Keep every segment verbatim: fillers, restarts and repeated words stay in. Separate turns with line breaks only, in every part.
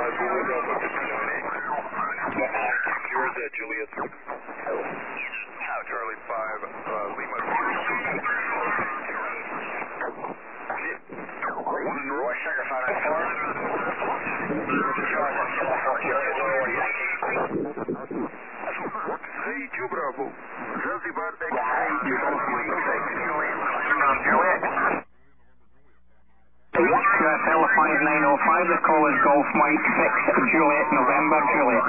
Zulu Delta fifty-nine A. Yours at Juliet. Charlie five, uh, Lima. One in row. Sugar five nine four. Hey, two Bravo. Zanzibar X A. Juliet.
Delta five nine oh five, the call is Golf Mike six, Juliet, November, Juliet.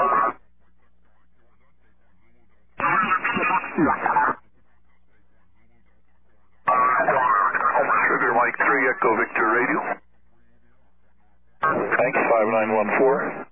Sugar Mike three, Echo Victor Radio. Thanks, five nine one four.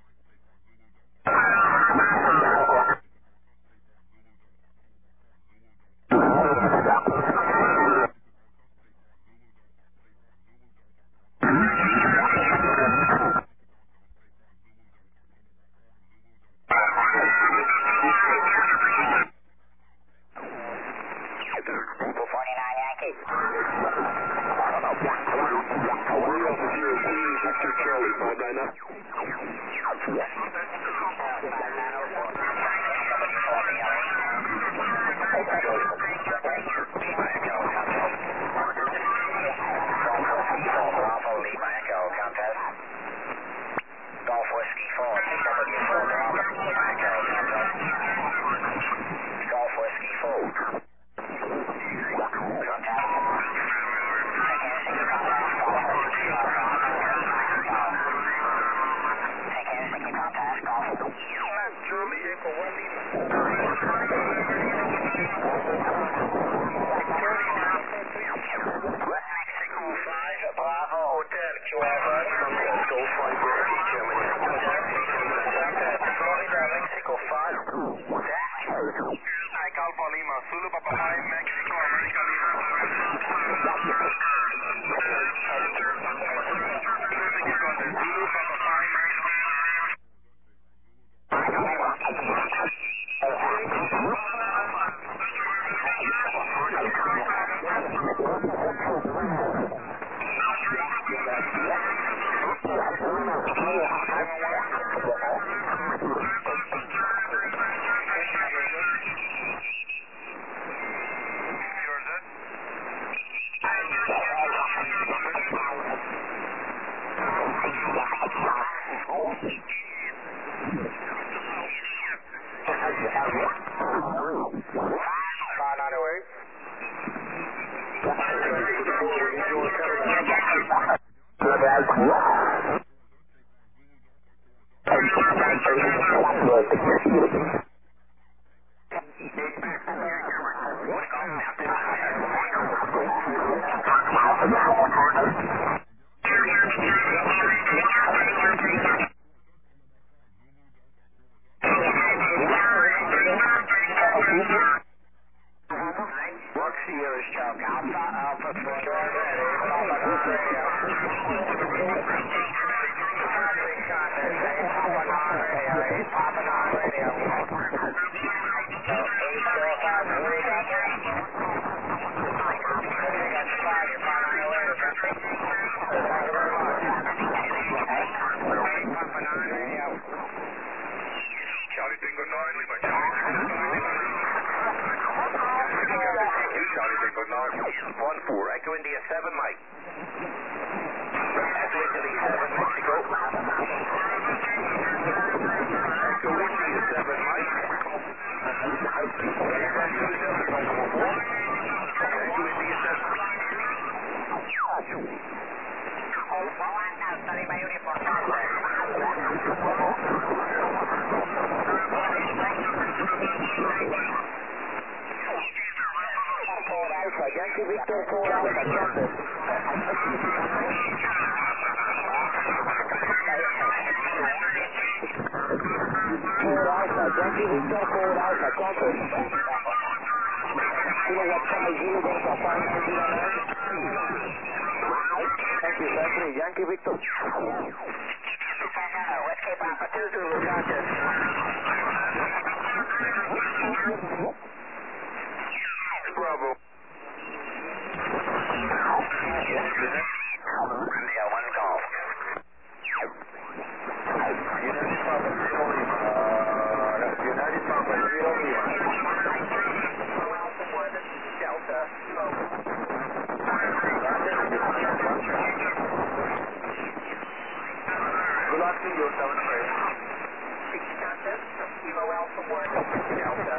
Good luck to you, seven three.
six contact, Kilo Alpha one, Delta.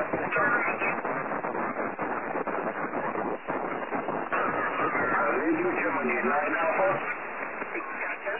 Radio Germany, nine Alpha.
six contact,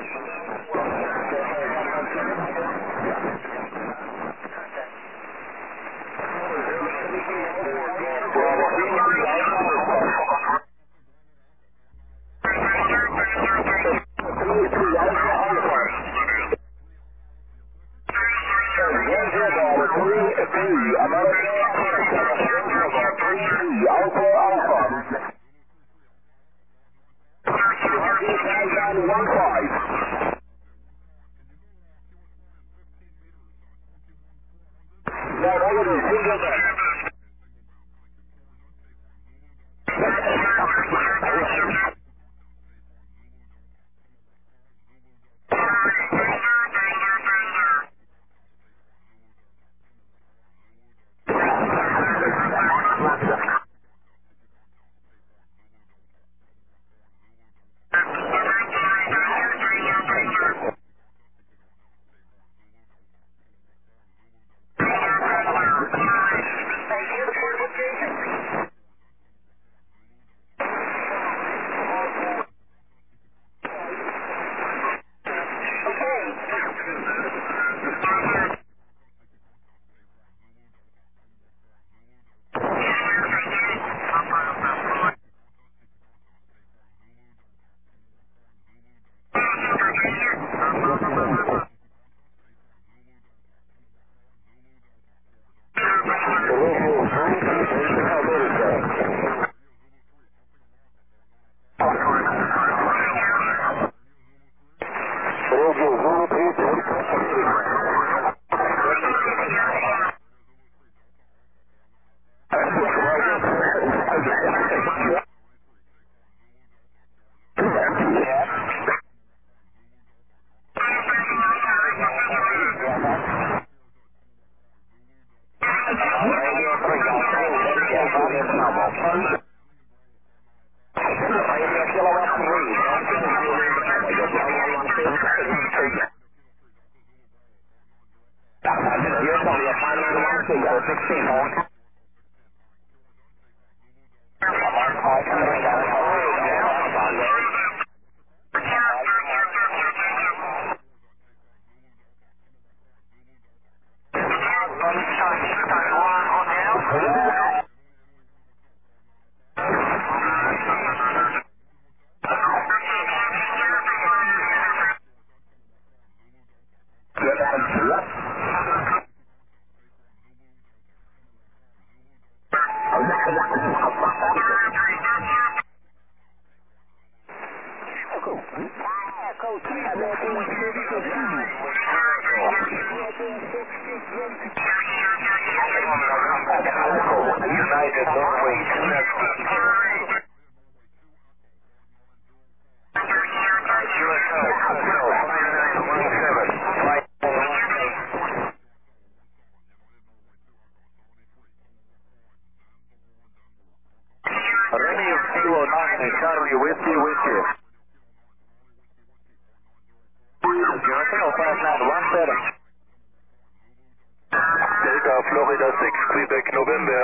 Florida six, Quebec, November.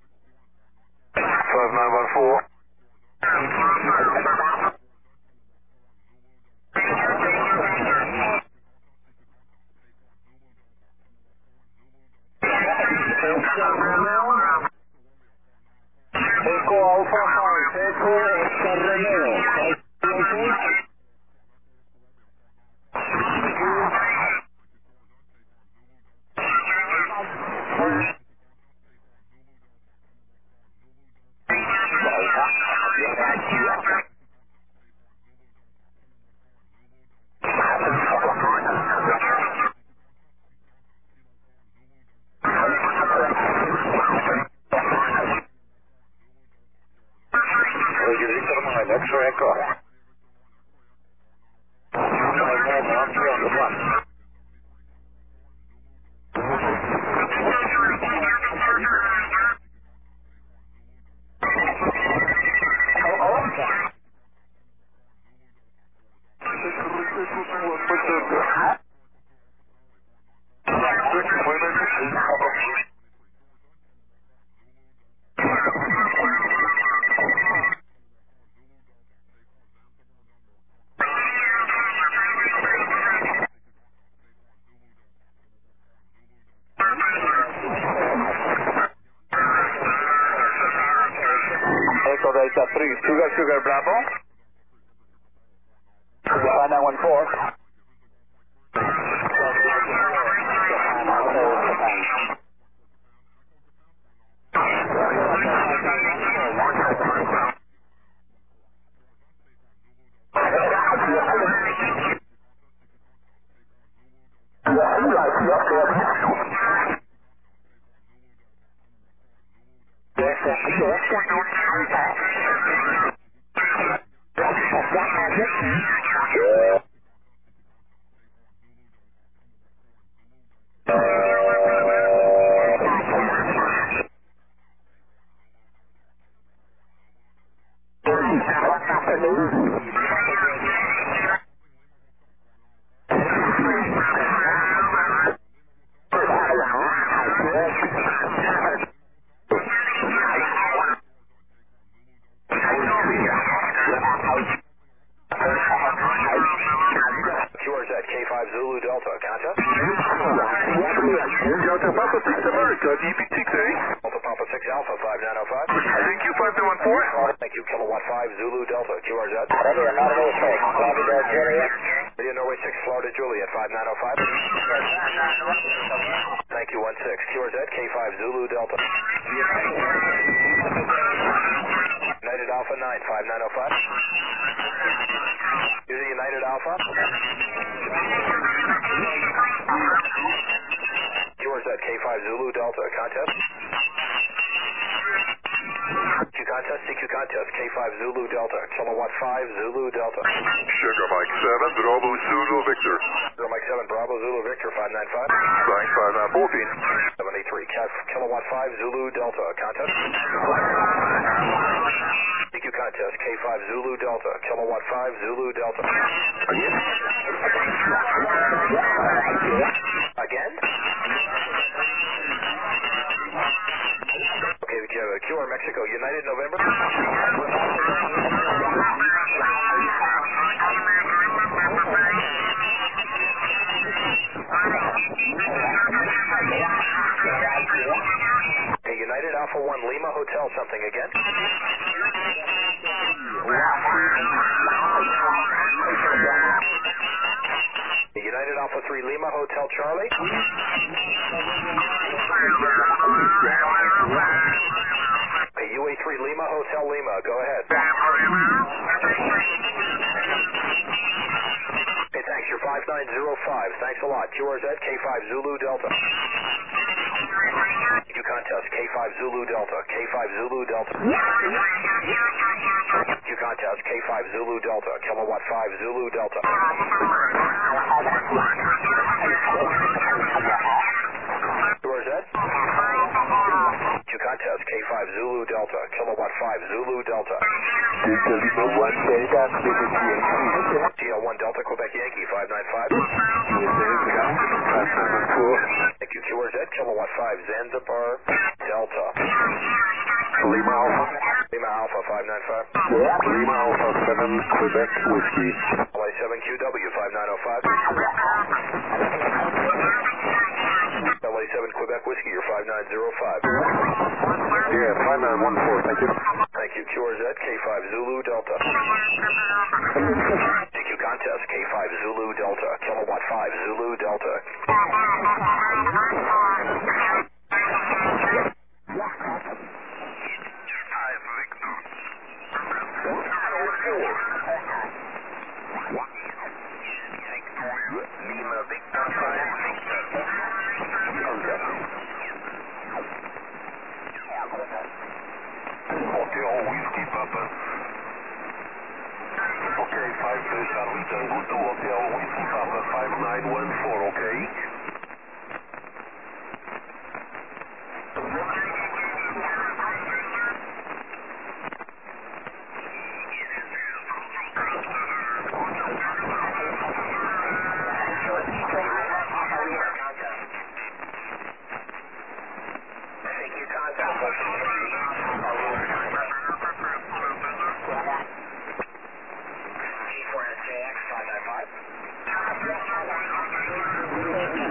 five nine one four. Echo Alpha five, Echo Oscar Romeo. three, Sugar Sugar Bravo.
five nine one four.
Zulu Delta, contact. Delta Papa six America, D P six A. Delta Papa six Alpha, five nine oh five. Thank you, five nine one four. Thank you, Kilowatt five Zulu Delta, Q R Z.
Radio Norway six, Florida Juliet.
Radio Norway six, Florida Juliet, five nine oh five. Thank you, one six, Q R Z, K five Zulu Delta. United Alpha nine, five nine oh five. Using United Alpha. Q R Z, K five Zulu Delta, contest. Q contest, C Q contest, K five Zulu Delta, Kilowatt five Zulu Delta.
Sugar Mike seven, Bravo Zulu Victor.
Sugar Mike seven, Bravo Zulu Victor, five nine five.
Thanks, five nine fourteen.
seven eight three, Kilowatt five Zulu Delta, contest. C Q contest, K five Zulu Delta, Kilowatt five Zulu Delta. Again? Again? Okay, we have a Q R Mexico, United November. Okay, United Alpha one, Lima Hotel, something again. United Alpha three, Lima Hotel, Charlie. Okay, U A three, Lima Hotel, Lima, go ahead. Okay, thanks, you're five nine zero five, thanks a lot. Q R Z, K five Zulu Delta. Q contest, K five Zulu Delta, K five Zulu Delta. Q contest, K five Zulu Delta, Kilowatt five Zulu Delta. Q R Z? Q contest, K five Zulu Delta, Kilowatt five Zulu Delta. T L one Delta, Quebec Yankee, five nine five. Thank you, Q R Z, Kilowatt five Zanzibar Delta.
Lima Alpha.
Lima Alpha, five nine five.
Lima Alpha seven, Quebec Whiskey.
L A seven Q W, five nine oh five. L A seven Quebec Whiskey, you're five nine zero five.
Yeah, five nine one four, thank you.
Thank you, Q R Z, K five Zulu Delta. C Q contest, K five Zulu Delta, Kilowatt five Zulu Delta. Lima Victor five Victor.
Hotel Whiskey Papa. Okay, five Charlie Tango to Hotel Whiskey Papa, five nine one four, okay?
G four S J X five nine five.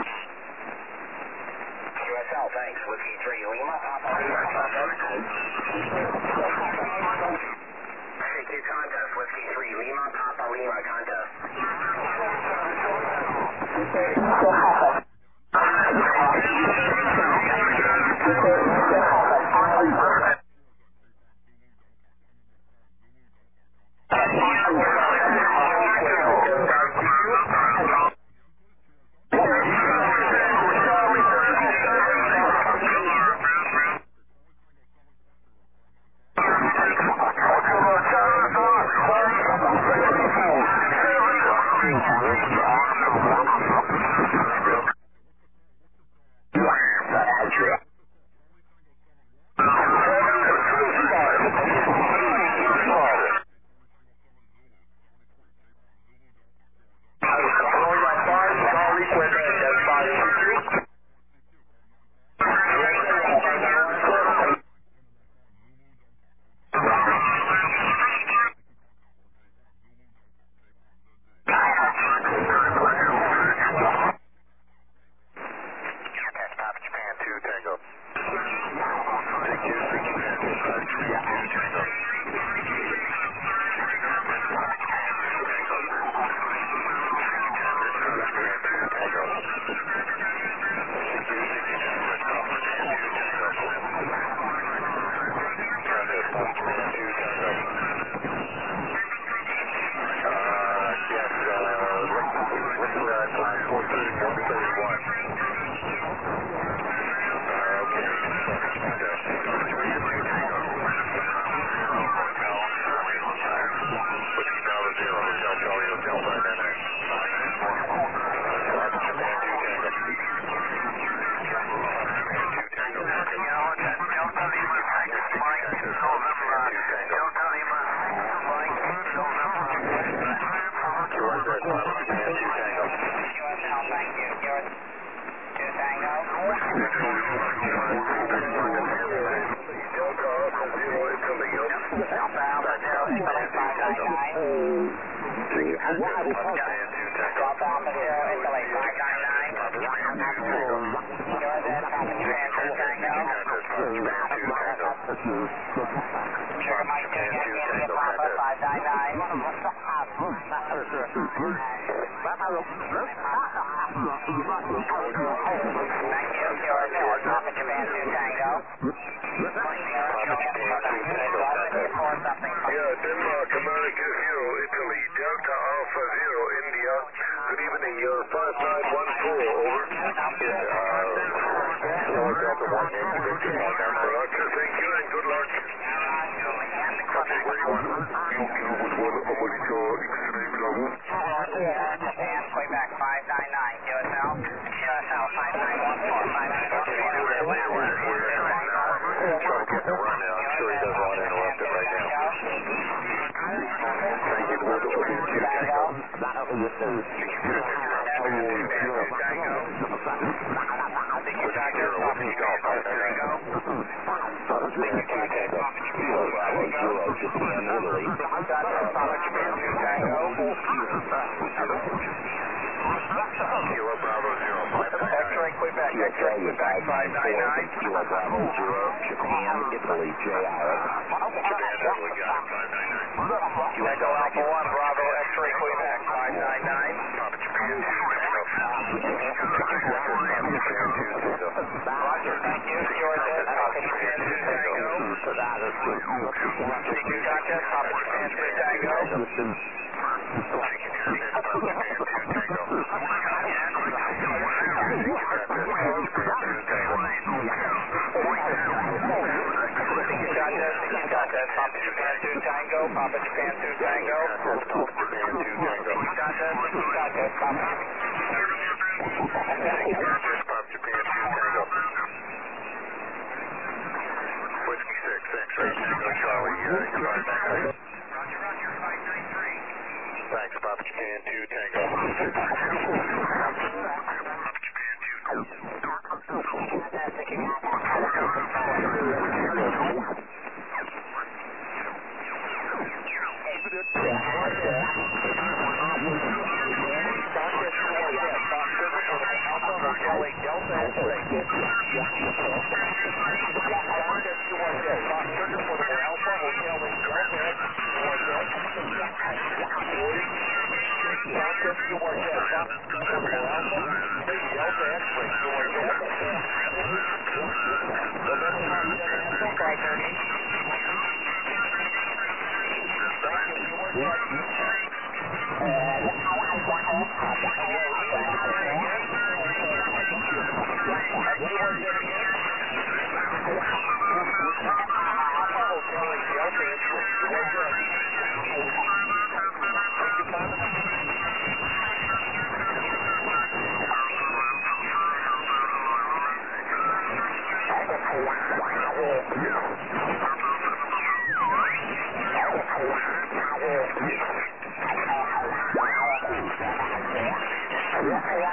Alpha,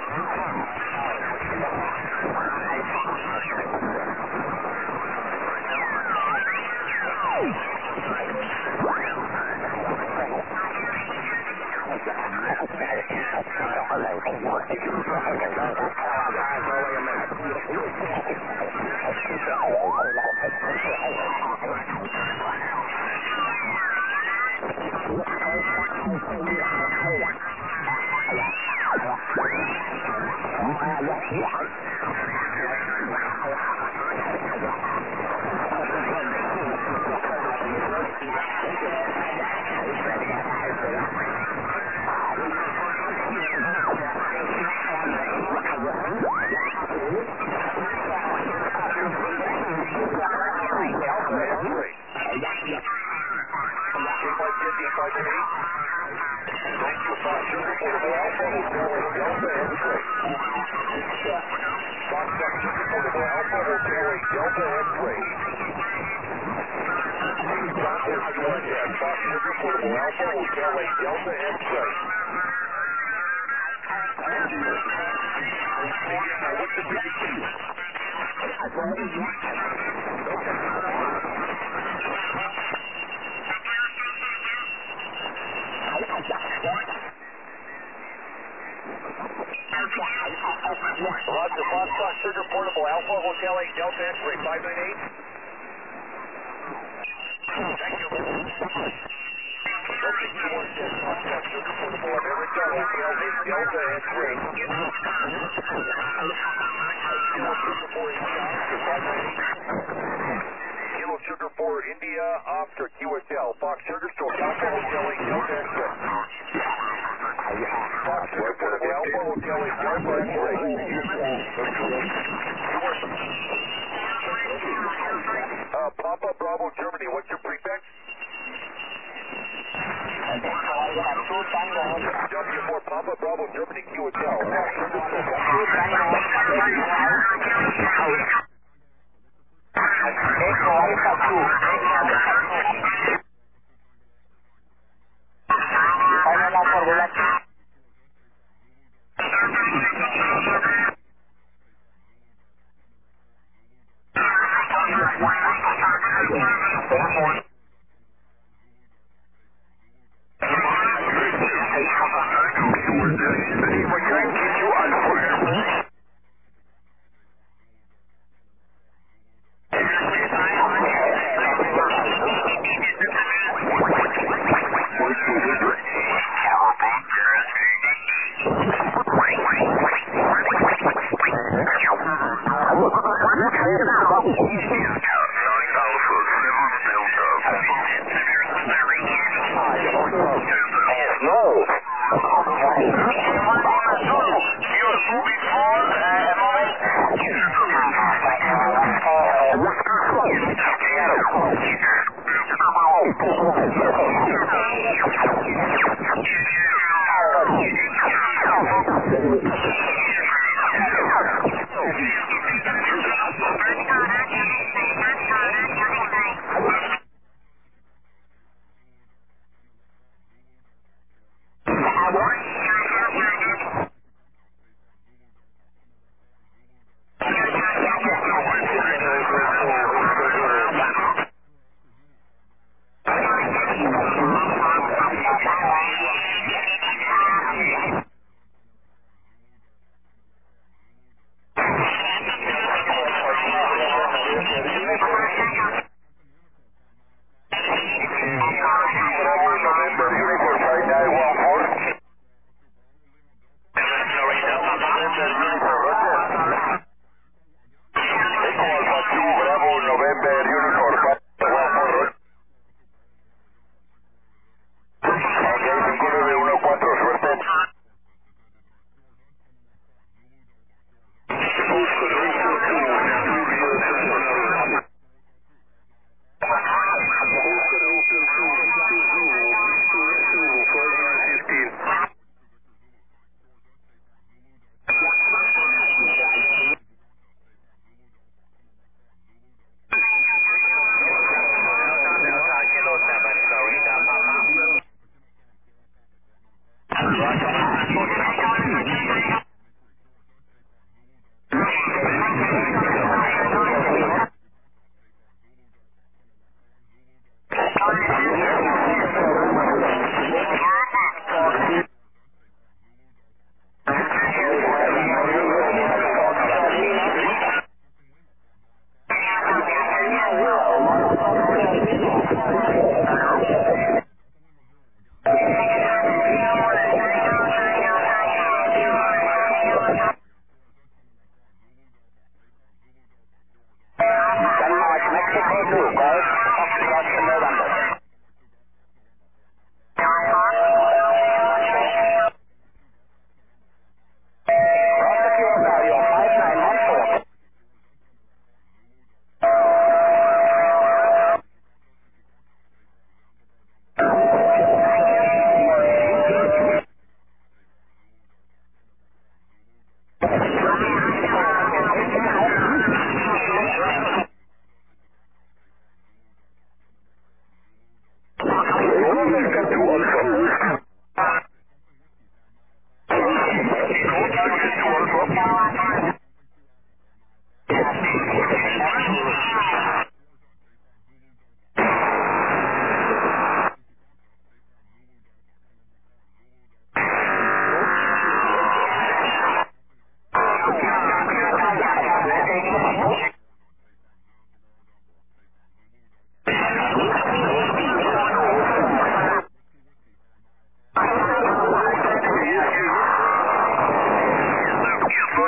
Roger, Foxtrot Sugar Portable Alpha Hotel eight Delta X-ray five nine eight. Thank you. Foxtrot Sugar Portable America Hotel eight Delta X-ray. Kilo Sugar for India Oscar Q S L. Fox Sugar Store Alpha Hotel eight Delta X-ray. Fox Sugar Portable Alpha Hotel eight Delta X-ray. Uh, Papa Bravo Germany, what's your prefix? W for Papa Bravo Germany Q S L.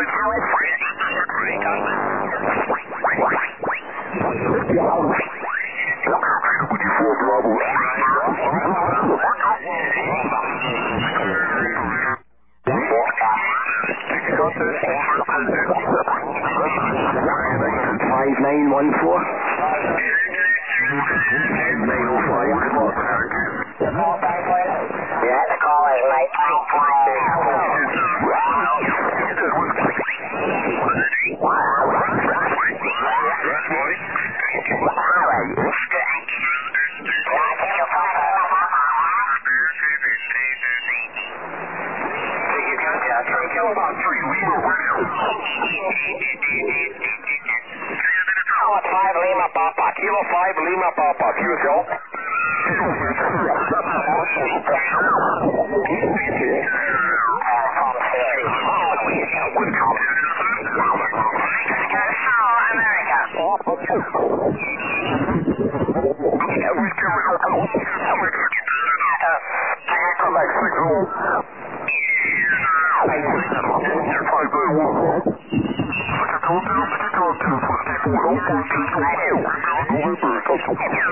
five nine one four. nine oh five.
Yeah, the call is mate. Five Lima Papa, Kilo Five Lima Papa, Q S L.
November,